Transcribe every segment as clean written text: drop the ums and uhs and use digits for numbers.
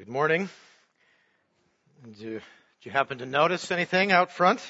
Good morning. Did you happen to notice anything out front?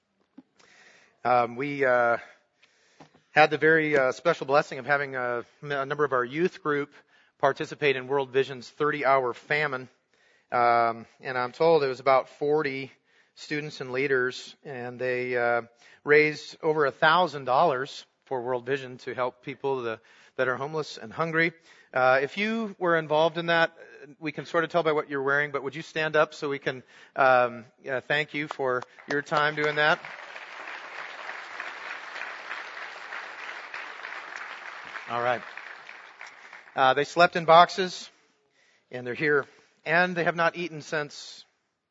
We had the very special blessing of having a number of our youth group participate in World Vision's 30-hour famine. And I'm told it was about 40 students and leaders, and they raised over $1,000 for World Vision to help people that are homeless and hungry. If you were involved in that, we can sort of tell by what you're wearing, but would you stand up so we can thank you for your time doing that? All right. They slept in boxes, and they're here, and they have not eaten since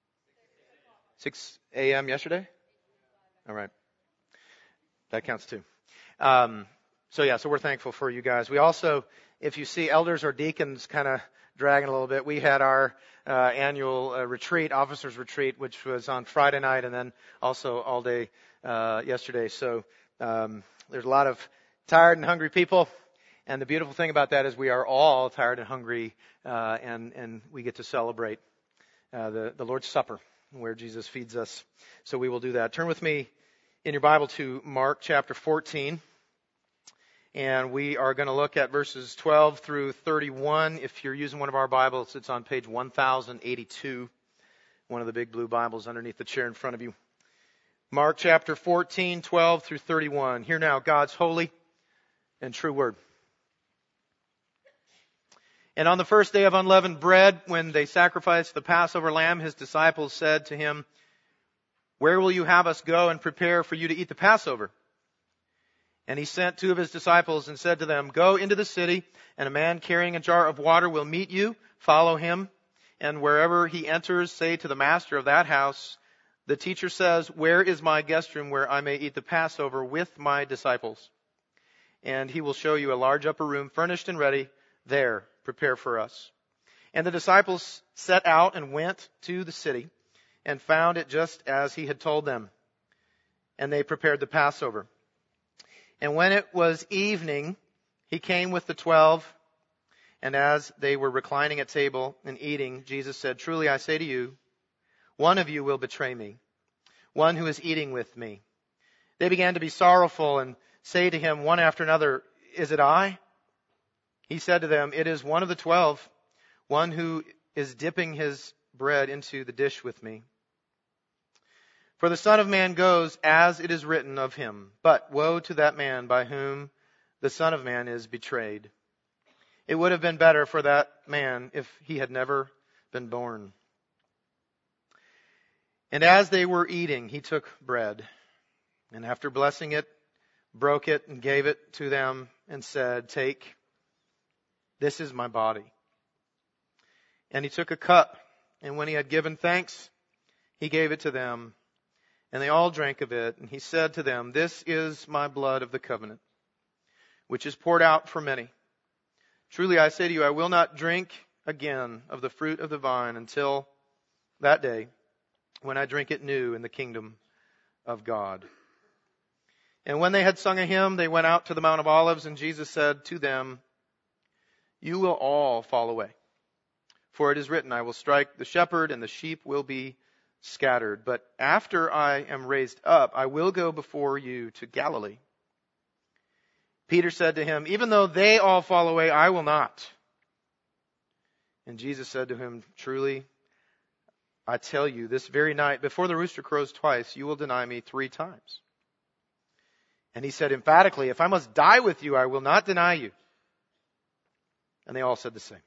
6 a.m. yesterday? All right. That counts too. So we're thankful for you guys. We also, if you see elders or deacons kind of dragging a little bit, we had our annual retreat, officers retreat, which was on Friday night and then also all day yesterday. So there's a lot of tired and hungry people. And the beautiful thing about that is we are all tired and hungry, and we get to celebrate the Lord's Supper, where Jesus feeds us. So we will do that. Turn with me in your Bible to Mark chapter 14. And we are going to look at verses 12 through 31. If you're using one of our Bibles, it's on page 1082, one of the big blue Bibles underneath the chair in front of you. Mark chapter 14, 12 through 31. Hear now God's holy and true word. And on the first day of unleavened bread, when they sacrificed the Passover lamb, his disciples said to him, "Where will you have us go and prepare for you to eat the Passover?" And he sent two of his disciples and said to them, "Go into the city, and a man carrying a jar of water will meet you. Follow him. And wherever he enters, say to the master of that house, 'The teacher says, where is my guest room where I may eat the Passover with my disciples?' And he will show you a large upper room furnished and ready. There, prepare for us." And the disciples set out and went to the city and found it just as he had told them. And they prepared the Passover. And when it was evening, he came with the 12, and as they were reclining at table and eating, Jesus said, "Truly I say to you, one of you will betray me, one who is eating with me." They began to be sorrowful and say to him one after another, "Is it I?" He said to them, "It is one of the 12, one who is dipping his bread into the dish with me. For the Son of Man goes as it is written of him, but woe to that man by whom the Son of Man is betrayed. It would have been better for that man if he had never been born." And as they were eating, he took bread, and after blessing it, broke it and gave it to them and said, "Take, this is my body." And he took a cup, and when he had given thanks, he gave it to them. And they all drank of it. And he said to them, "This is my blood of the covenant, which is poured out for many. Truly I say to you, I will not drink again of the fruit of the vine until that day when I drink it new in the kingdom of God." And when they had sung a hymn, they went out to the Mount of Olives, and Jesus said to them, "You will all fall away. For it is written, I will strike the shepherd, and the sheep will be scattered. But after I am raised up, I will go before you to Galilee." Peter said to him, "Even though they all fall away, I will not." And Jesus said to him, "Truly, I tell you, this very night, before the rooster crows twice, you will deny me 3 times. And he said emphatically, "If I must die with you, I will not deny you." And they all said the same.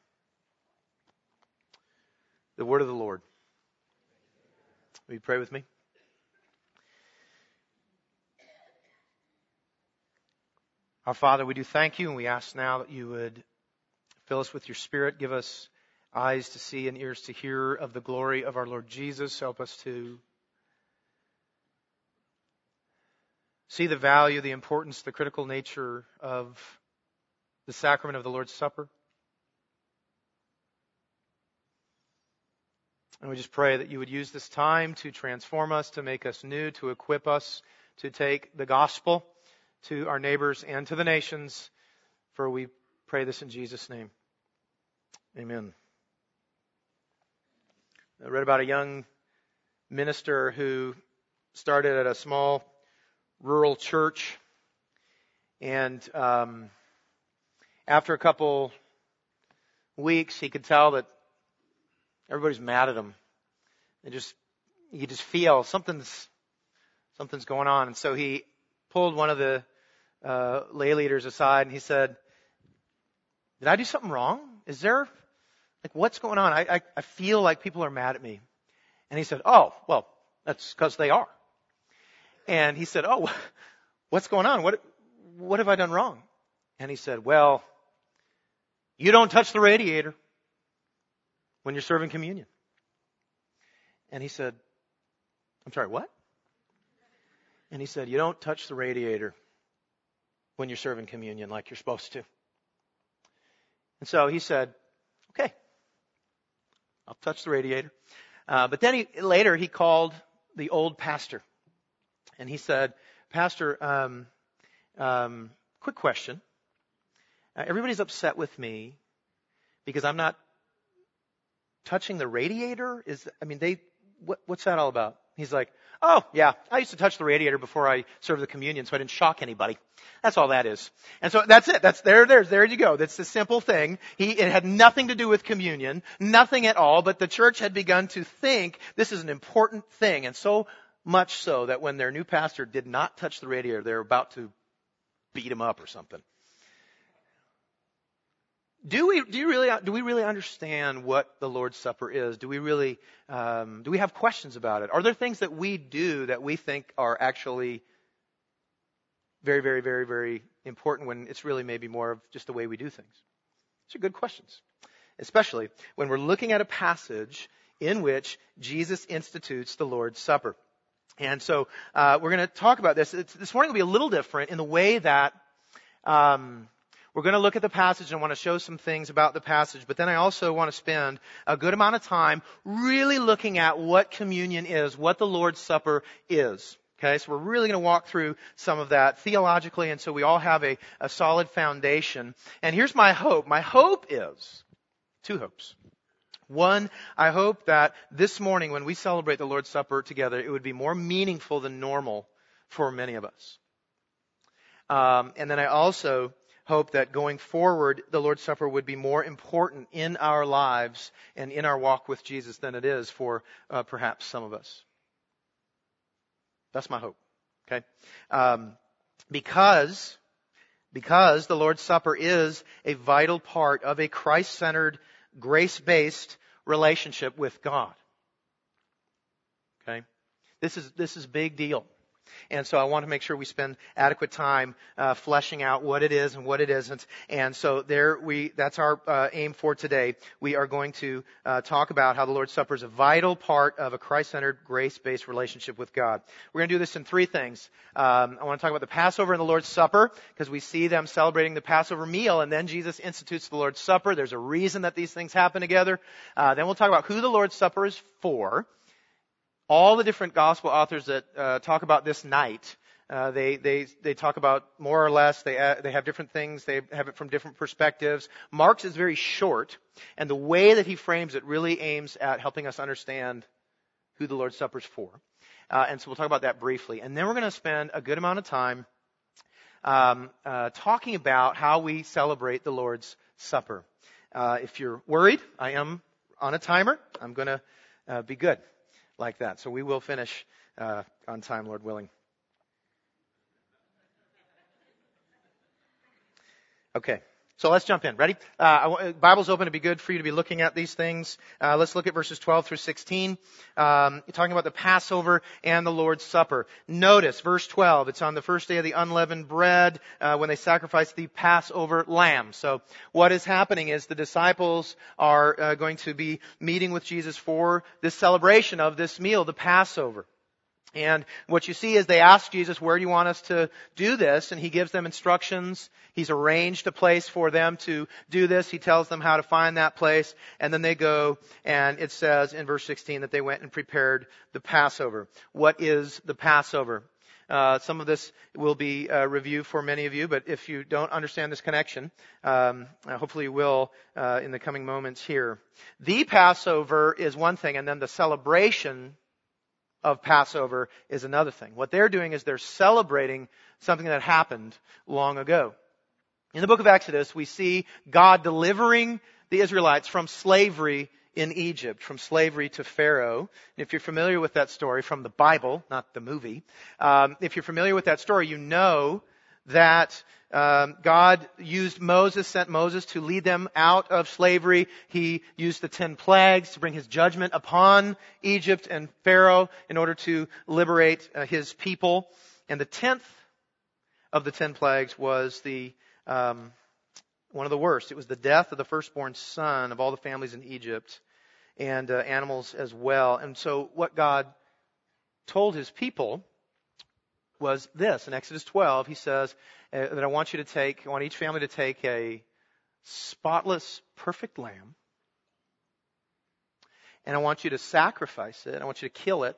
The word of the Lord. Will you pray with me? Our Father, we do thank you, and we ask now that you would fill us with your Spirit, give us eyes to see and ears to hear of the glory of our Lord Jesus. Help us to see the value, the importance, the critical nature of the sacrament of the Lord's Supper. And we just pray that you would use this time to transform us, to make us new, to equip us to take the gospel to our neighbors and to the nations. For we pray this in Jesus' name. Amen. I read about a young minister who started at a small rural church, and after a couple weeks, he could tell that everybody's mad at him. You could just feel something's going on. And so he pulled one of the lay leaders aside and he said, "Did I do something wrong? Is there, what's going on? I feel like people are mad at me." And he said, "Oh, well, that's because they are." And he said, "Oh, what's going on? What have I done wrong?" And he said, "Well, you don't touch the radiator when you're serving communion." And he said, "I'm sorry, what?" And he said, "You don't touch the radiator when you're serving communion like you're supposed to." And so he said, "Okay, I'll touch the radiator." But then later he called the old pastor. And he said, "Pastor, quick question. Everybody's upset with me because I'm not touching the radiator. What's that all about?" He's like, "Oh, yeah, I used to touch the radiator before I served the communion so I didn't shock anybody. That's all that is." And so that's it. There you go. That's the simple thing. It had nothing to do with communion, nothing at all, but the church had begun to think this is an important thing. And so much so that when their new pastor did not touch the radiator, they were about to beat him up or something. Do we really understand what the Lord's Supper is? Do we have questions about it? Are there things that we do that we think are actually very, very, very, very important when it's really maybe more of just the way we do things? These are good questions, especially when we're looking at a passage in which Jesus institutes the Lord's Supper. And so we're going to talk about this. This morning will be a little different in the way that we're going to look at the passage and I want to show some things about the passage, but then I also want to spend a good amount of time really looking at what communion is, what the Lord's Supper is. Okay, so we're really going to walk through some of that theologically, and so we all have a solid foundation. And here's my hope. My hope is two hopes. One, I hope that this morning when we celebrate the Lord's Supper together, it would be more meaningful than normal for many of us. And then I also hope that going forward, the Lord's Supper would be more important in our lives and in our walk with Jesus than it is for perhaps some of us. That's my hope. Okay, because the Lord's Supper is a vital part of a Christ-centered, grace-based relationship with God. Okay, this is a big deal. And so I want to make sure we spend adequate time fleshing out what it is and what it isn't. And so that's our aim for today. We are going to talk about how the Lord's Supper is a vital part of a Christ-centered, grace-based relationship with God. We're going to do this in three things. I want to talk about the Passover and the Lord's Supper because we see them celebrating the Passover meal, and then Jesus institutes the Lord's Supper. There's a reason that these things happen together. Then we'll talk about who the Lord's Supper is for. All the different gospel authors that talk about this night, they talk about more or less. They have different things. They have it from different perspectives. Mark's is very short, and the way that he frames it really aims at helping us understand who the Lord's Supper is for. And so we'll talk about that briefly, and then we're going to spend a good amount of time talking about how we celebrate the Lord's Supper. If you're worried, I am on a timer. I'm going to be good like that. So we will finish on time, Lord willing. Okay, so let's jump in. Ready? Bible's open. It'd be good for you to be looking at these things. Let's look at verses 12 through 16. Talking about the Passover and the Lord's Supper. Notice verse 12. It's on the first day of the unleavened bread when they sacrifice the Passover lamb. So what is happening is the disciples are going to be meeting with Jesus for this celebration of this meal, the Passover. And what you see is they ask Jesus, "Where do you want us to do this?" And he gives them instructions. He's arranged a place for them to do this. He tells them how to find that place. And then they go, and it says in verse 16 that they went and prepared the Passover. What is the Passover? Some of this will be review for many of you, but if you don't understand this connection, hopefully you will in the coming moments here. The Passover is one thing, and then the celebration of Passover is another thing. What they're doing is they're celebrating something that happened long ago. In the book of Exodus, we see God delivering the Israelites from slavery in Egypt, from slavery to Pharaoh. And if you're familiar with that story from the Bible, not the movie, if you're familiar with that story, you know that God sent Moses to lead them out of slavery. He used the 10 plagues to bring His judgment upon Egypt and Pharaoh in order to liberate His people. And the 10th of the 10 plagues was one of the worst. It was the death of the firstborn son of all the families in Egypt, and animals as well. And so what God told His people was this. In Exodus 12, He says that I want each family to take a spotless, perfect lamb, and I want you to sacrifice it. I want you to kill it.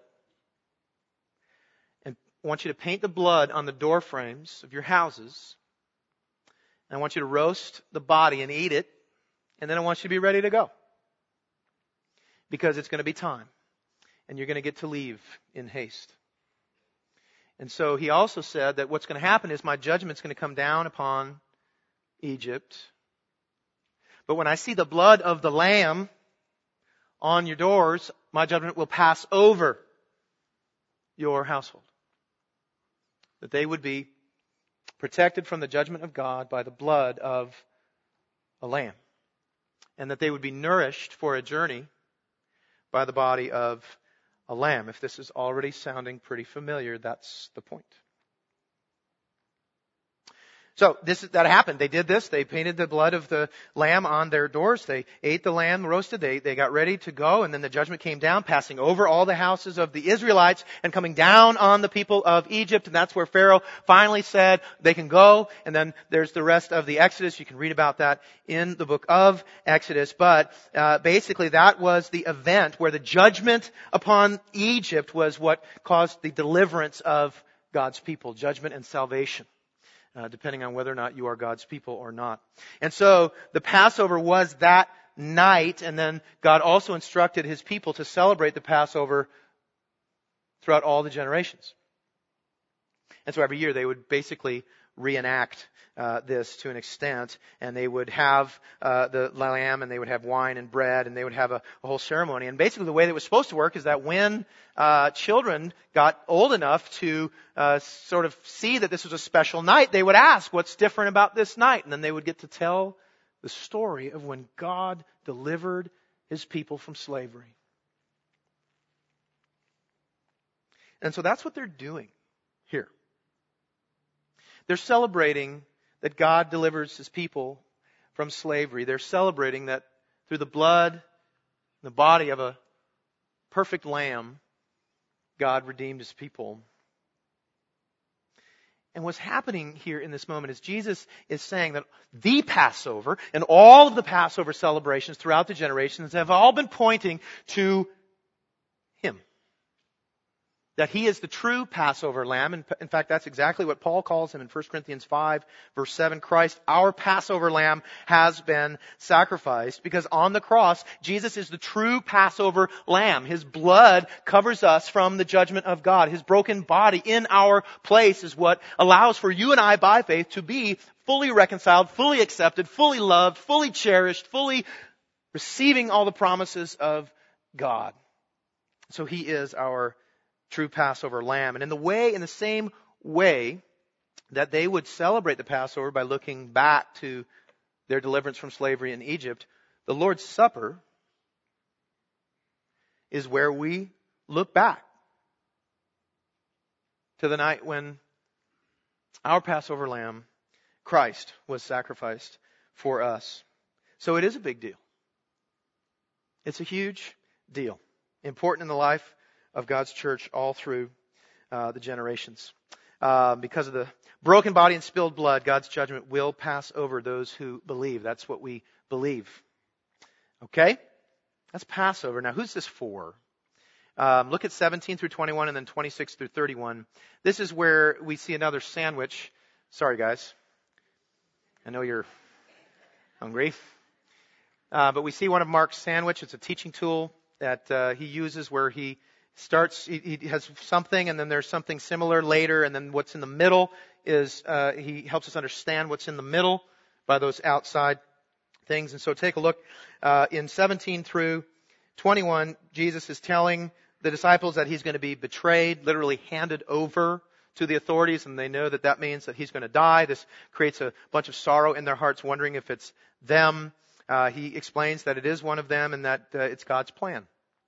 And I want you to paint the blood on the door frames of your houses. And I want you to roast the body and eat it. And then I want you to be ready to go. Because it's going to be time. And you're going to get to leave in haste. And so He also said that what's going to happen is my judgment's going to come down upon Egypt. But when I see the blood of the lamb on your doors, my judgment will pass over your household. That they would be protected from the judgment of God by the blood of a lamb. And that they would be nourished for a journey by the body of a lamb. If this is already sounding pretty familiar, that's the point. So that happened. They did this. They painted the blood of the lamb on their doors. They ate the lamb roasted. They got ready to go. And then the judgment came down, passing over all the houses of the Israelites and coming down on the people of Egypt. And that's where Pharaoh finally said they can go. And then there's the rest of the Exodus. You can read about that in the book of Exodus. But basically that was the event where the judgment upon Egypt was what caused the deliverance of God's people. Judgment and salvation. Depending on whether or not you are God's people or not. And so the Passover was that night, and then God also instructed His people to celebrate the Passover throughout all the generations. And so every year they would basically reenact this to an extent, and they would have the lamb, and they would have wine and bread, and they would have a whole ceremony. And basically the way that it was supposed to work is that when children got old enough to sort of see that this was a special night, they would ask, what's different about this night? And then they would get to tell the story of when God delivered His people from slavery. And so that's what they're doing here. They're celebrating that God delivers His people from slavery. They're celebrating that through the blood and the body of a perfect lamb, God redeemed His people. And what's happening here in this moment is Jesus is saying that the Passover and all of the Passover celebrations throughout the generations have all been pointing to Him. That He is the true Passover lamb. In fact, that's exactly what Paul calls Him in 1 Corinthians 5, verse 7. Christ, our Passover lamb, has been sacrificed. Because on the cross, Jesus is the true Passover lamb. His blood covers us from the judgment of God. His broken body in our place is what allows for you and I, by faith, to be fully reconciled, fully accepted, fully loved, fully cherished, fully receiving all the promises of God. So He is our true Passover lamb. And in the same way that they would celebrate the Passover by looking back to their deliverance from slavery in Egypt, the Lord's Supper is where we look back to the night when our Passover lamb, Christ, was sacrificed for us. So it is a big deal. It's a huge deal. Important in the life of God's church all through the generations. Because of the broken body and spilled blood, God's judgment will pass over those who believe. That's what we believe. Okay? That's Passover. Now, who's this for? Look at 17 through 21 and then 26 through 31. This is where we see another sandwich. Sorry, guys. I know you're hungry. But we see one of Mark's sandwich. It's a teaching tool that he uses where he starts, he has something and then there's something similar later, and then what's in the middle is, he helps us understand what's in the middle by those outside things. And so take a look in 17 through 21, Jesus is telling the disciples that he's going to be betrayed, literally handed over to the authorities, and they know that that means that he's going to die. This creates a bunch of sorrow in their hearts, wondering if it's them. He explains that it is one of them and that it's God's plan.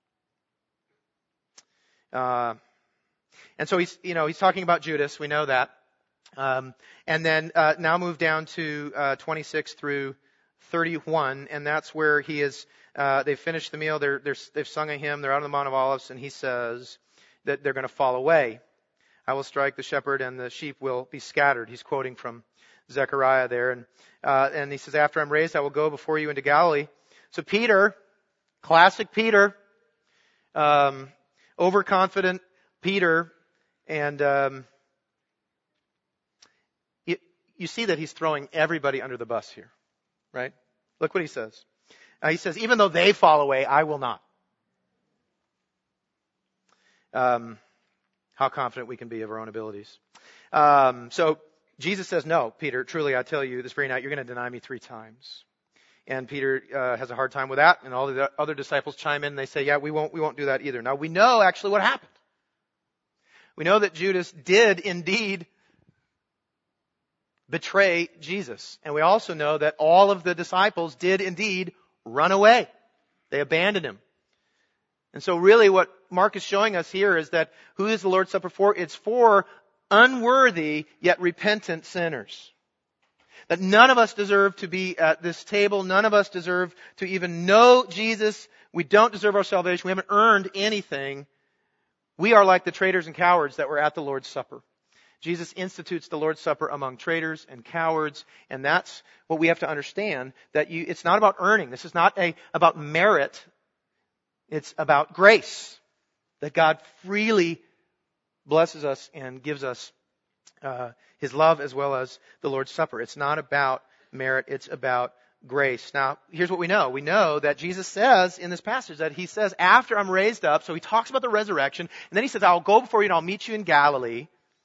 And so he's talking about Judas. We know that. And then now move down to 26 through 31, and that's where he is. They've finished the meal. They've sung a hymn. They're out on the Mount of Olives, and he says that they're going to fall away. I will strike the shepherd, and the sheep will be scattered. He's quoting from Zechariah there, and he says, "After I'm raised, I will go before you into Galilee." So Peter, classic Peter, overconfident Peter, and you see that he's throwing everybody under the bus here, right? Look what he says. He says, "Even though they fall away, I will not." How confident we can be of our own abilities. So Jesus says, "No, Peter, truly I tell you this very night, you're going to deny me 3 times. And Peter has a hard time with that, and all the other disciples chime in and they say, "Yeah, we won't do that either." Now we know actually what happened. We know that Judas did indeed betray Jesus. And we also know that all of the disciples did indeed run away. They abandoned him. And so really what Mark is showing us here is that who is the Lord's Supper for? It's for unworthy yet repentant sinners. That none of us deserve to be at this table. None of us deserve to even know Jesus. We don't deserve our salvation. We haven't earned anything. We are like the traitors and cowards that were at the Lord's Supper. Jesus institutes the Lord's Supper among traitors and cowards, and that's what we have to understand, that it's not about earning. This is not about merit. It's about grace, that God freely blesses us and gives us His love as well as the Lord's Supper. It's not about merit, it's about grace. Now, here's what we know. We know that Jesus says in this passage that he says, after I'm raised up, so he talks about the resurrection, and then he says, I'll go before you and I'll meet you in Galilee.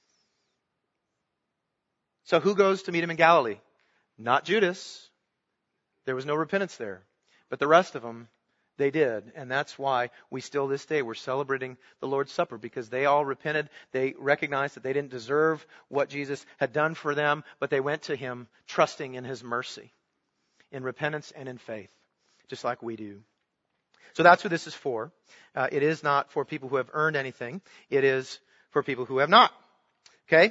So who goes to meet him in Galilee? Not Judas. There was no repentance there. But the rest of them, they did. And that's why we still this day, we're celebrating the Lord's Supper, because they all repented. They recognized that they didn't deserve what Jesus had done for them, but they went to him trusting in his mercy, in repentance and in faith, just like we do. So that's who this is for. It is not for people who have earned anything. It is for people who have not. Okay?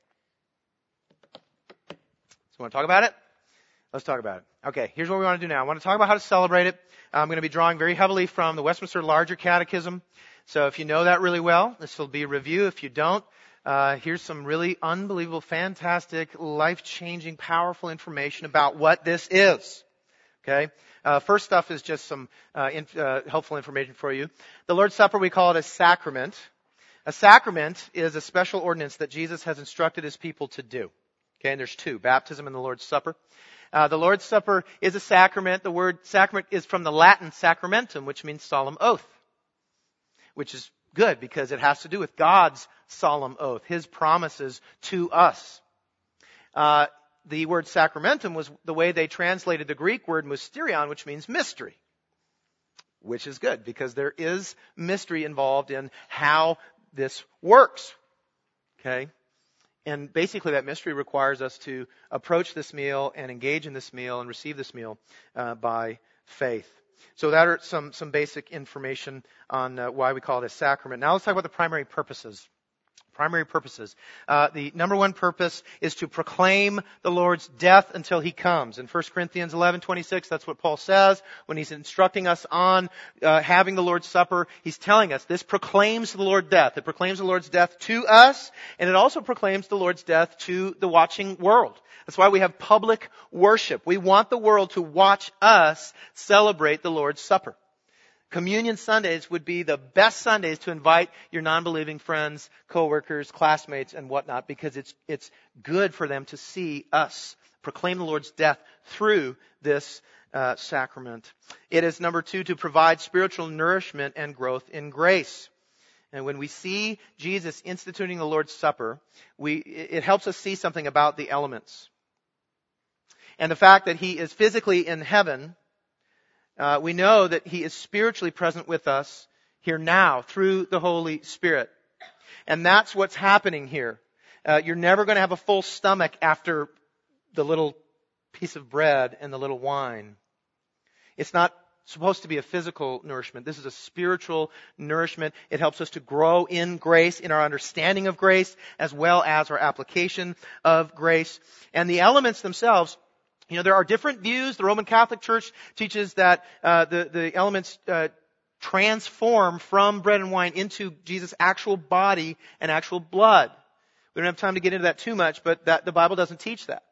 So want to talk about it? Let's talk about it. Okay, here's what we want to do now. I want to talk about how to celebrate it. I'm going to be drawing very heavily from the Westminster Larger Catechism. So if you know that really well, this will be a review. If you don't, here's some really unbelievable, fantastic, life-changing, powerful information about what this is. Okay? First stuff is just some helpful information for you. The Lord's Supper, we call it a sacrament. A sacrament is a special ordinance that Jesus has instructed his people to do. Okay, and there's 2, baptism and the Lord's Supper. The Lord's Supper is a sacrament. The word sacrament is from the Latin sacramentum, which means solemn oath, which is good because it has to do with God's solemn oath, his promises to us. The word sacramentum was the way they translated the Greek word mysterion, which means mystery, which is good because there is mystery involved in how this works. Okay? And basically that mystery requires us to approach this meal and engage in this meal and receive this meal by faith. So that are some basic information on why we call it a sacrament. Now let's talk about the primary purposes. Primary purposes. The number 1 purpose is to proclaim the Lord's death until he comes. In 1 Corinthians 11:26, that's what Paul says when he's instructing us on having the Lord's Supper. He's telling us this proclaims the Lord's death. It proclaims the Lord's death to us, and it also proclaims the Lord's death to the watching world. That's why we have public worship. We want the world to watch us celebrate the Lord's Supper. Communion Sundays would be the best Sundays to invite your non-believing friends, coworkers, classmates, and whatnot, because it's good for them to see us proclaim the Lord's death through this sacrament. It is, number 2, to provide spiritual nourishment and growth in grace. And when we see Jesus instituting the Lord's Supper, it helps us see something about the elements. And the fact that He is physically in heaven, we know that He is spiritually present with us here now through the Holy Spirit. And that's what's happening here. You're never going to have a full stomach after the little piece of bread and the little wine. It's not supposed to be a physical nourishment. This is a spiritual nourishment. It helps us to grow in grace, in our understanding of grace, as well as our application of grace. And the elements themselves, there are different views. The Roman Catholic Church teaches that the elements transform from bread and wine into Jesus' actual body and actual blood. We don't have time to get into that too much, but the Bible doesn't teach that.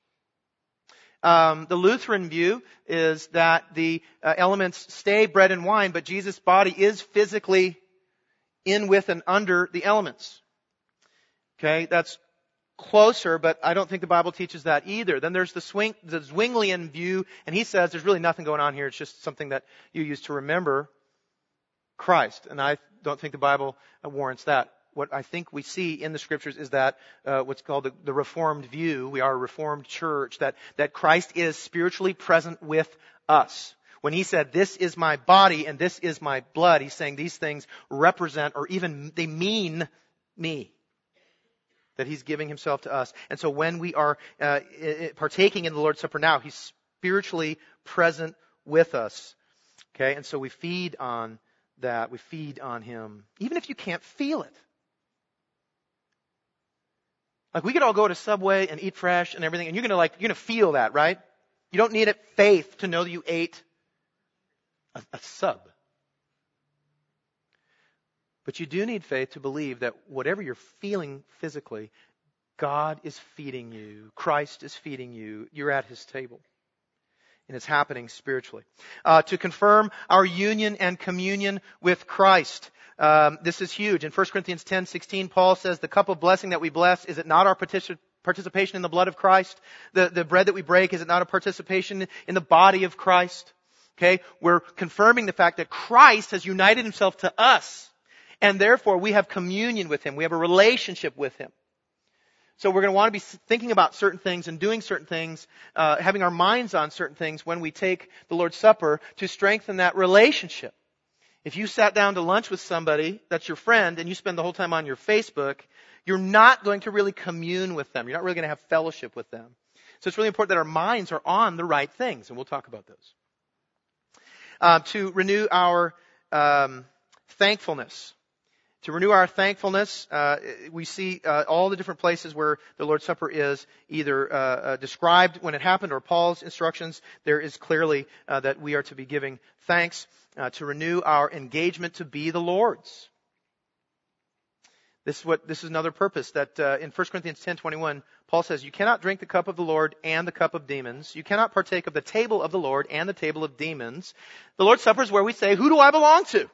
The Lutheran view is that the elements stay bread and wine, but Jesus' body is physically in, with, and under the elements. Okay, that's closer, but I don't think the Bible teaches that either. Then there's the Zwinglian view, and he says there's really nothing going on here. It's just something that you use to remember Christ. And I don't think the Bible warrants that. What I think we see in the Scriptures is that what's called the Reformed view. We are a Reformed church, that Christ is spiritually present with us. When He said, "This is my body and this is my blood," He's saying these things represent, or even they mean me. That He's giving Himself to us. And so when we are partaking in the Lord's Supper now, He's spiritually present with us. Okay, and so we feed on that. We feed on Him. Even if you can't feel it. Like, we could all go to Subway and eat fresh and everything, and you're gonna feel that, right? You don't need faith to know that you ate a sub. But you do need faith to believe that whatever you're feeling physically, God is feeding you. Christ is feeding you. You're at His table. And it's happening spiritually. To confirm our union and communion with Christ. This is huge. In 1 Corinthians 10:16, Paul says, the cup of blessing that we bless, is it not our participation in the blood of Christ? The bread that we break, is it not a participation in the body of Christ? Okay, we're confirming the fact that Christ has united Himself to us. And therefore, we have communion with Him. We have a relationship with Him. So we're going to want to be thinking about certain things and doing certain things, having our minds on certain things when we take the Lord's Supper to strengthen that relationship. If you sat down to lunch with somebody that's your friend and you spend the whole time on your Facebook, you're not going to really commune with them. You're not really going to have fellowship with them. So it's really important that our minds are on the right things, and we'll talk about those. To renew our thankfulness. To renew our thankfulness, we see all the different places where the Lord's Supper is either described when it happened or Paul's instructions. There is clearly that we are to be giving thanks, to renew our engagement to be the Lord's. This is another purpose that in 1 Corinthians 10:21, Paul says, "You cannot drink the cup of the Lord and the cup of demons. You cannot partake of the table of the Lord and the table of demons." The Lord's Supper is where we say, "Who do I belong to?"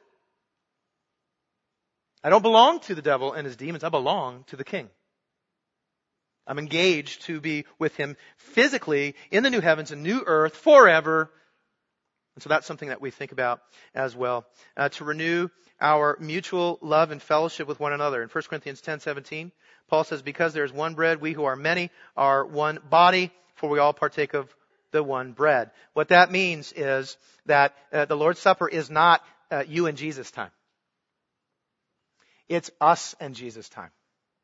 I don't belong to the devil and his demons. I belong to the King. I'm engaged to be with Him physically in the new heavens and new earth forever. And so that's something that we think about as well. To renew our mutual love and fellowship with one another. In 1 Corinthians 10:17, Paul says, "Because there is one bread, we who are many are one body, for we all partake of the one bread." What that means is that the Lord's Supper is not you and Jesus time. It's us and Jesus time.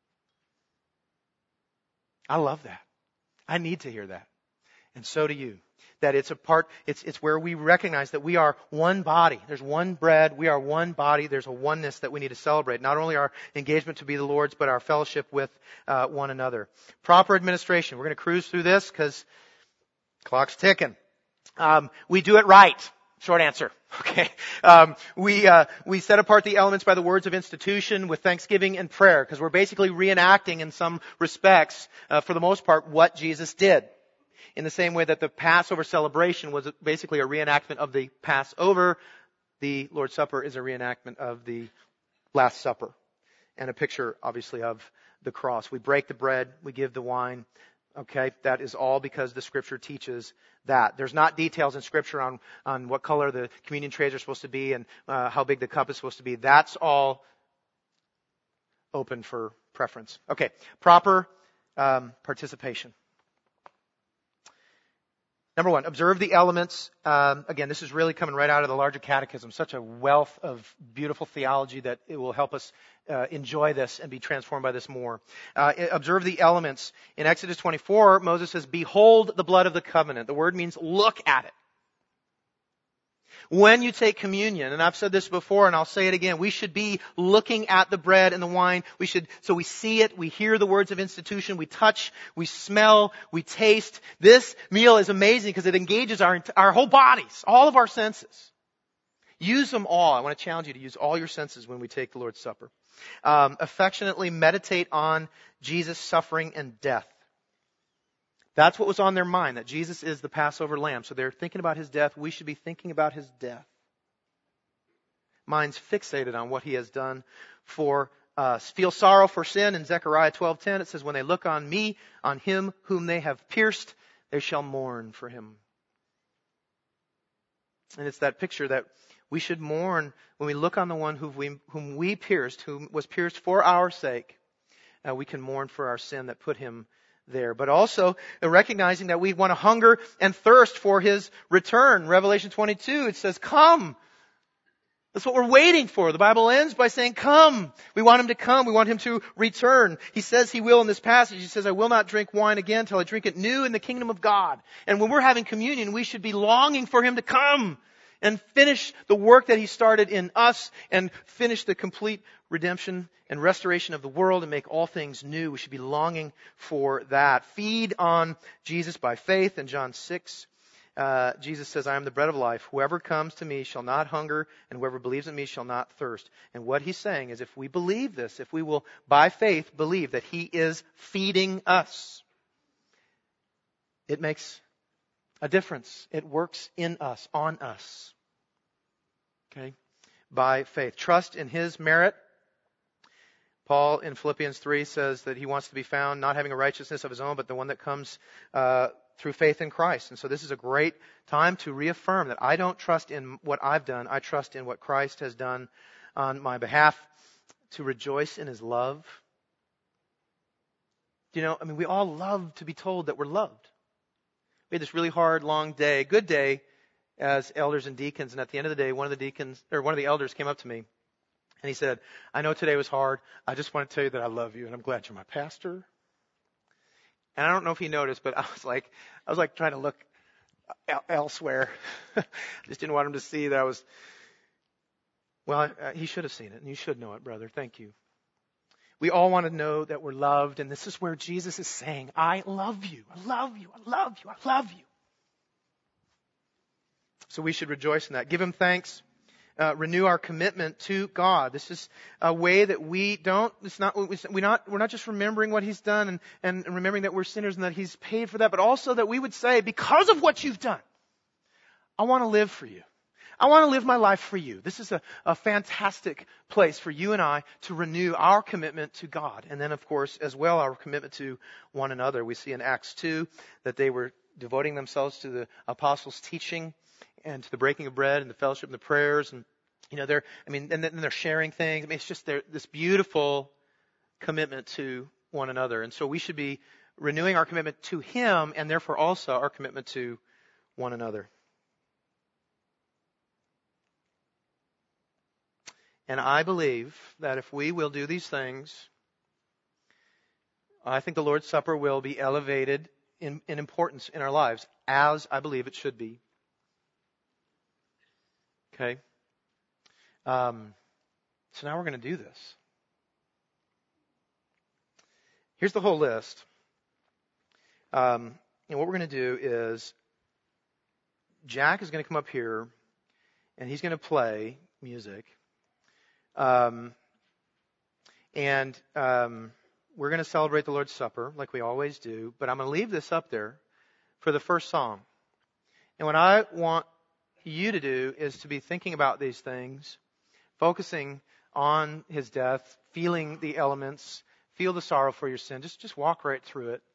I love that. I need to hear that. And so do you. That it's it's where we recognize that we are one body. There's one bread. We are one body. There's a oneness that we need to celebrate. Not only our engagement to be the Lord's, but our fellowship with one another. Proper administration. We're going to cruise through this because clock's ticking. We do it right. Short answer. Okay. We set apart the elements by the words of institution with thanksgiving and prayer, because we're basically reenacting in some respects, for the most part, what Jesus did. In the same way that the Passover celebration was basically a reenactment of the Passover, the Lord's Supper is a reenactment of the Last Supper and a picture, obviously, of the cross. We break the bread, we give the wine. Okay, that is all because the Scripture teaches that. There's not details in Scripture on what color the communion trays are supposed to be and how big the cup is supposed to be. That's all open for preference. Okay, proper participation. Number one, observe the elements. Again, this is really coming right out of the larger catechism. Such a wealth of beautiful theology that it will help us enjoy this and be transformed by this more. Observe the elements. In Exodus 24, Moses says, "Behold the blood of the covenant." The word means look at it. When you take communion, and I've said this before and I'll say it again, we should be looking at the bread and the wine. So we see it, we hear the words of institution, we touch, we smell, we taste. This meal is amazing because it engages our whole bodies, all of our senses. Use them all. I want to challenge you to use all your senses when we take the Lord's Supper. Affectionately meditate on Jesus' suffering and death. That's what was on their mind, that Jesus is the Passover lamb. So they're thinking about his death. We should be thinking about his death. Minds fixated on what he has done for us. Feel sorrow for sin. In Zechariah 12:10, it says, "When they look on me, on him whom they have pierced, they shall mourn for him." And it's that picture that we should mourn when we look on the one whom we pierced, whom was pierced for our sake. We can mourn for our sin that put him there. But also recognizing that we want to hunger and thirst for his return. Revelation 22, it says, "Come." That's what we're waiting for. The Bible ends by saying, "Come." We want him to come. We want him to return. He says he will in this passage. He says, "I will not drink wine again till I drink it new in the kingdom of God." And when we're having communion, we should be longing for him to come and finish the work that he started in us and finish the complete redemption and restoration of the world and make all things new. We should be longing for that. Feed on Jesus by faith. In John 6, Jesus says, "I am the bread of life. Whoever comes to me shall not hunger, and whoever believes in me shall not thirst." And what he's saying is if we believe this, if we will by faith believe that he is feeding us, it makes a difference. It works in us, on us. Okay? By faith. Trust in his merit. Paul in Philippians 3 says that he wants to be found not having a righteousness of his own, but the one that comes through faith in Christ. And so this is a great time to reaffirm that I don't trust in what I've done. I trust in what Christ has done on my behalf, to rejoice in his love. We all love to be told that we're loved. We had this really hard, long day, good day as elders and deacons. And at the end of the day, one of the elders came up to me and he said, "I know today was hard. I just want to tell you that I love you and I'm glad you're my pastor." And I don't know if he noticed, but I was like trying to look elsewhere. I just didn't want him to see that I was, he should have seen it, and you should know it, brother. Thank you. We all want to know that we're loved, and this is where Jesus is saying, "I love you. I love you. I love you. I love you." So we should rejoice in that. Give him thanks. Renew our commitment to God. This is a way that we're not just remembering what he's done and remembering that we're sinners and that he's paid for that, but also that we would say, because of what you've done, I want to live for you. I want to live my life for you. This is a fantastic place for you and I to renew our commitment to God. And then, of course, as well, our commitment to one another. We see in Acts 2 that they were devoting themselves to the apostles' teaching and to the breaking of bread and the fellowship and the prayers. And, and then they're sharing things. It's just this beautiful commitment to one another. And so we should be renewing our commitment to him and therefore also our commitment to one another. And I believe that if we will do these things, I think the Lord's Supper will be elevated in importance in our lives, as I believe it should be. Okay? So now we're going to do this. Here's the whole list. And what we're going to do is Jack is going to come up here and he's going to play music. And we're going to celebrate the Lord's Supper like we always do, but I'm going to leave this up there for the first song. And what I want you to do is to be thinking about these things, focusing on his death, feeling the elements, feel the sorrow for your sin. Just walk right through it.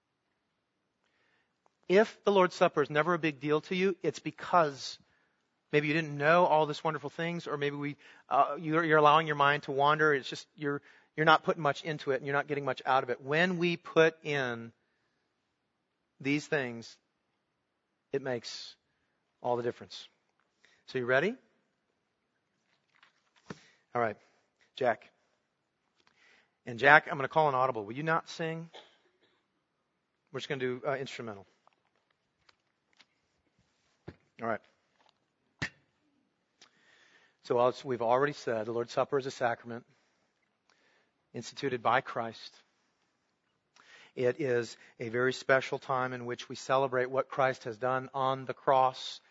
If the Lord's Supper is never a big deal to you, it's because maybe you didn't know all these wonderful things, or maybe you're allowing your mind to wander. It's just you're not putting much into it and you're not getting much out of it. When we put in these things, it makes all the difference. So you ready? All right, Jack. And Jack, I'm going to call an audible. Will you not sing? We're just going to do instrumental. All right. So as we've already said, the Lord's Supper is a sacrament instituted by Christ. It is a very special time in which we celebrate what Christ has done on the cross.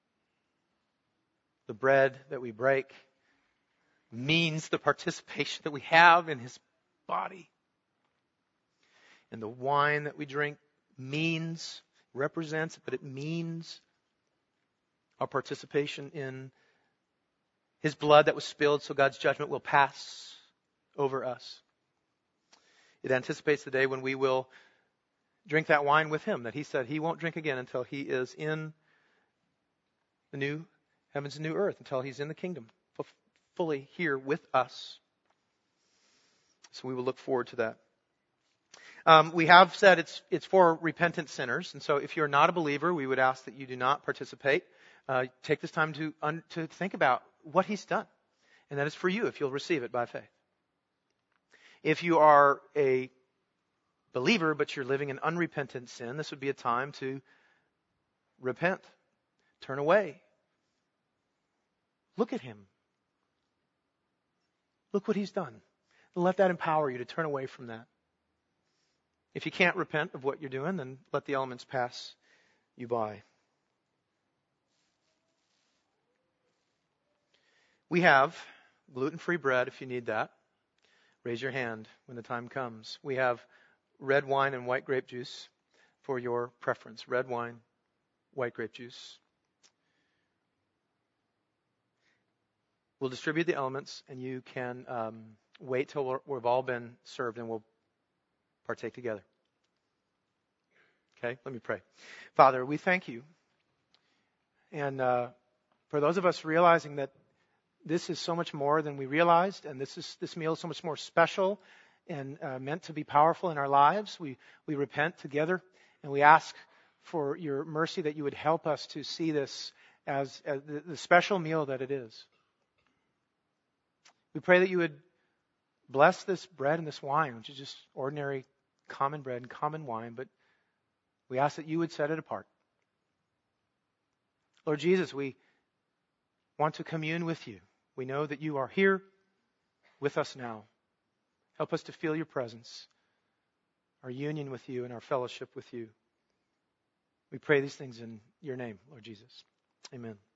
The bread that we break means the participation that we have in his body. And the wine that we drink represents, but it means our participation in his blood that was spilled so God's judgment will pass over us. It anticipates the day when we will drink that wine with him, that he said he won't drink again until he is in the new heavens and new earth, until he's in the kingdom, fully here with us. So we will look forward to that. We have said it's for repentant sinners, and so if you're not a believer, we would ask that you do not participate. Take this time to think about what he's done, and that is for you if you'll receive it by faith. If you are a believer but you're living in unrepentant sin, this would be a time to repent, turn away, look at him, look what he's done, and let that empower you to turn away from that. If you can't repent of what you're doing, then let the elements pass you by. We have gluten-free bread if you need that. Raise your hand when the time comes. We have red wine and white grape juice for your preference. Red wine, white grape juice. We'll distribute the elements, and you can wait till we've all been served, and we'll partake together. Okay, let me pray. Father, we thank you. And for those of us realizing that this is so much more than we realized, and this meal is so much more special and meant to be powerful in our lives, we repent together, and we ask for your mercy that you would help us to see this as the special meal that it is. We pray that you would bless this bread and this wine, which is just ordinary common bread and common wine, but we ask that you would set it apart. Lord Jesus, we want to commune with you. We know that you are here with us now. Help us to feel your presence, our union with you and our fellowship with you. We pray these things in your name, Lord Jesus. Amen.